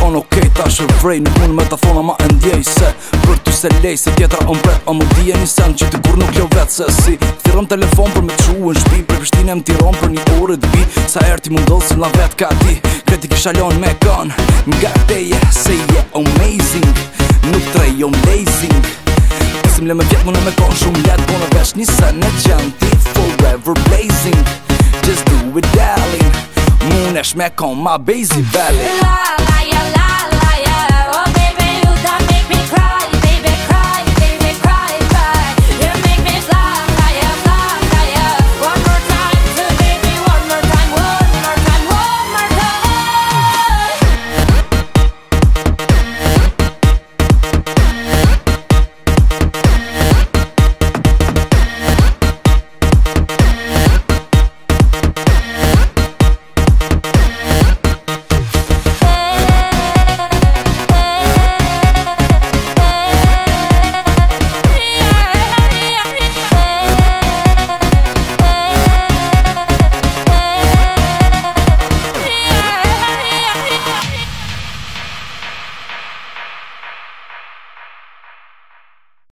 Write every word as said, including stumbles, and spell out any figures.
thonë okej, ta shë vrej. Nuk mund me ta thona ma e ndjej se për ty se lej, se tjetra on bret. A më dhije një sen që ti kur nuk ljo vet. Se si thirëm telefon për me të shu në shpi, për Prishtinë e më tiron për një orë të bi. Sa herë ti mundoh si la vet ka ti, kreti kisha lon me kan. Nga teje se je amazing, nuk trej jo amazing. Pesim le me vjet mune me kon shumë let, po në vesh një sen e qen ti forever blazing. Just do it darling, munesh me kon ma Basie Valley.